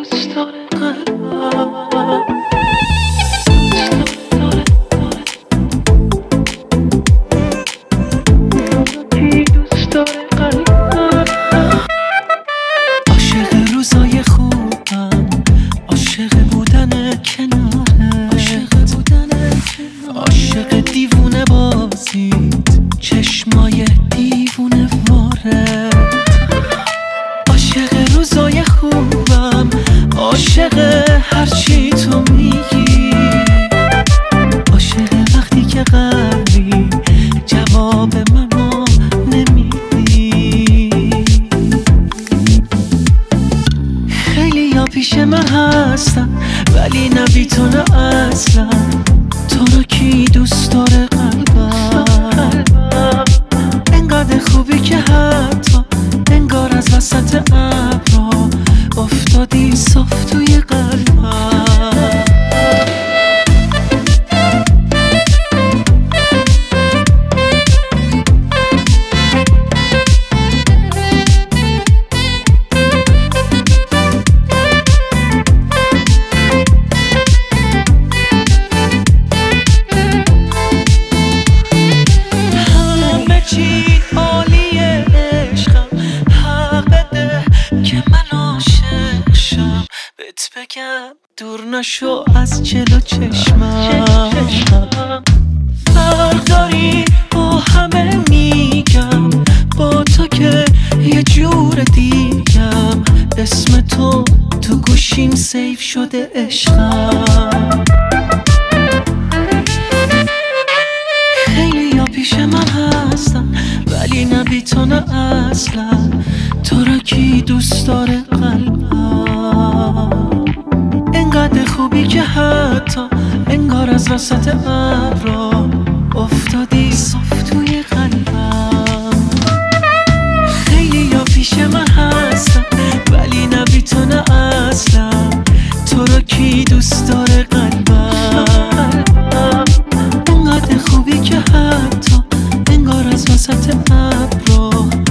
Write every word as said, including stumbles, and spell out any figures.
دوست داره قلبم کی دوست داره قلبم عاشق روزای خوبم عاشق بودن کناره عاشق بودن عاشق دیوونه بازیت چشمای دیوونه واره عاشق روزای خوبم عاشق هرچی تو میگی عاشق وقتی که قلبی جواب منو نمیدی خیلی یا پیش من هستن ولی نبی تو نه اصلا تو رو کی دوست داره قلبم انقدر خوبی که حتی انگار از وسط ابرا افتادی صاف توی قلبم همه چی عالیه عشقم حق بده که من عاشق شم بهت بگم دور نشو از جلو چشمم فرق داری با همه میگم با تو که یه جور دیگم اسم تو تو گوشیم سیف شده عشقم خیلی یا پیش من هستن ولی نبی تو نه اصلا تو را کی دوست داره قلبم انقدر خوبی که حتی انگار از وسط ابرا افتادی صاف توی قلبم خیلی یا پیش من هستن ولی نبی تو نه اصلا تو را کی دوست داره قلبم انقدر خوبی که حتی انگار از وسط ابرا